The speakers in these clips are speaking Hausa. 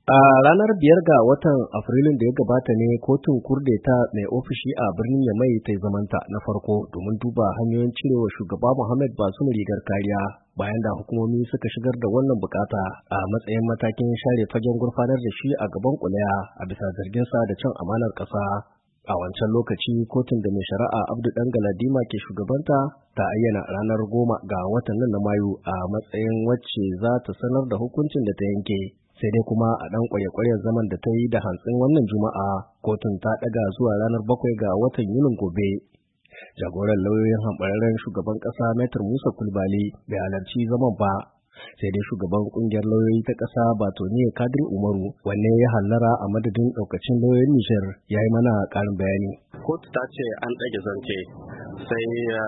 A ranar 5 ga Afrilun da ya gabata ne kotun kurdeta mai ofishi a birnin Yamai ta zamanta na farko domin duba hanyoyin cirewa shugaba Muhammad Bazoum rigar kariya bayan da hukumomi suka shigar da wannan bukata a matsayin matakin share fagen gurfanar da shi a gaban kuliya a bisa zarginsa da cin amanar ƙasa. A wancan lokaci kotun da mai shari'a Abdu Dan Galadima ke shugabanta ta ayyana ranar 10 ga watan nan na Mayu a matsayin wacce za ta sanar da hukuncin da ta yanke. Sai dai kuma a ɗan ƙwarya-ƙwaryar zaman da ta yi da hantsin wannan juma'a kotun ta ɗaga zuwa ranar 7 ga watan Yunin gobe. Jagoran lauyoyin hamɓararren shugaban ƙasa Maitar Musa Kulbali bai halarci zaman ba, sai dai shugaban ƙungiyar lauyoyi ta ƙasa Batoniye Kadri Umaru wanne ya hallara a madadin ɗaukacin lauyoyin Nijar ya yi mana ƙarin bayani. Kotu ta ce an ɗage zance sai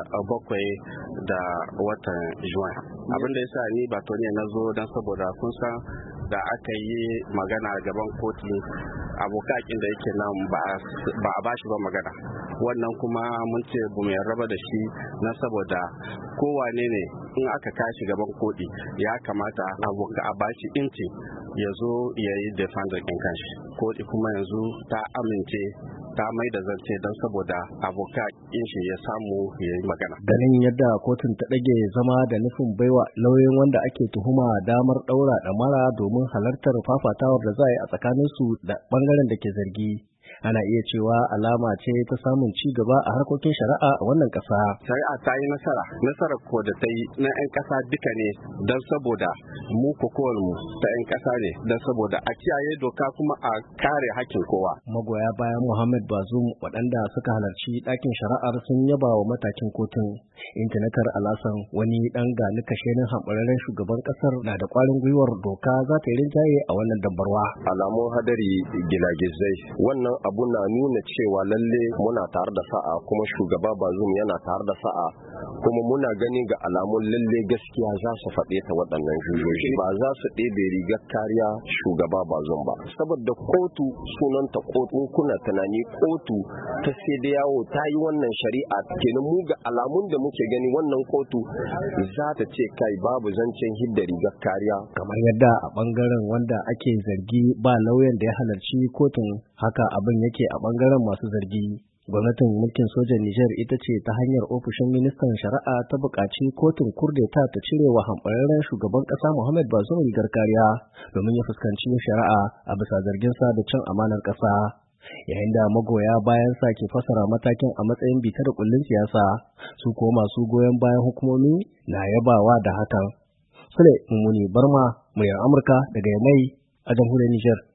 7 da watan Juwan. Abin da ya sa ni Batoniye na zo don saboda kun san da aka yi magana gaban kotu abokakin da yake nan ba a bashi ba magana, wannan kuma mun ce bu mai raba da shi na saboda kowane ne in aka kashi gaban kotu ya kamata a bashi inci ya zo ya yi defender ɗin kanshi. Kotu kuma yanzu ta amince ta mai da zance don saboda abokakin shi ya samu ya yi magana. Ganin yadda kotun ta ɗage zama da nufin baiwa lauyoyin wanda ake tuhuma damar ɗaura ɗamara domin halartar fafatawar da za a yi a tsakaninsu da ɓangaren da ke zargi, ana iya cewa alama ce ta samun ci gaba a harkokin shari'a a wannan ƙasa. Shari'a ta yi nasarar ko da ta yi na 'yan ƙasa duka ne don saboda mu mu ta 'yan ƙasa ne don saboda a kiyaye doka kuma a kare hakkin kowa. Magoya bayan Muhammad Bazoum waɗanda suka halarci ɗakin shari'ar sun yaba wa matakin kotun. Intinatar Alasan wani ɗan gani kashenin hamɓararren shugaban ƙasar na da ƙwarin gwiwar doka za ta yi rinjaye a wannan dambarwa. Alamun hadari gilagizai wannan abu na nuna cewa lalle muna tare da sa'a kuma shugaba Bazoum yana tare da sa'a kuma muna gani ga alamun lalle gaskiya za su faɗe ta waɗannan jujoji ba za su ɗebe rigar kariya shugaba Bazoum ba saboda kotu sunanta kotu kuna tunani kotu ta sai da yawo ta yi wannan shari'a kenan mu ga alamun da muke gani wannan kotu za ta ce kai babu zancen hidda rigar kariya. Kamar yadda a bangaren wanda ake zargi ba lauyan da ya halarci kotun haka abin yake a bangaren masu zargi. Gwamnatin mulkin sojan Nijar ita ce ta hanyar ofishin ministan shari'a ta buƙaci kotun kurdeta ta cire wa hamɓararren shugaban ƙasa Muhammad Bazoum rigar kariya domin ya fuskanci shari'a a bisa zarginsa da cin amanar ƙasa. Yayin da magoya bayan sa ke fasara matakin a matsayin bita da kullun siyasa, su ko masu goyon bayan hukumomi na yabawa da hakan. Sule Mummuni Barma, muryar Amurka daga Yamai a jamhuriyar Nijar.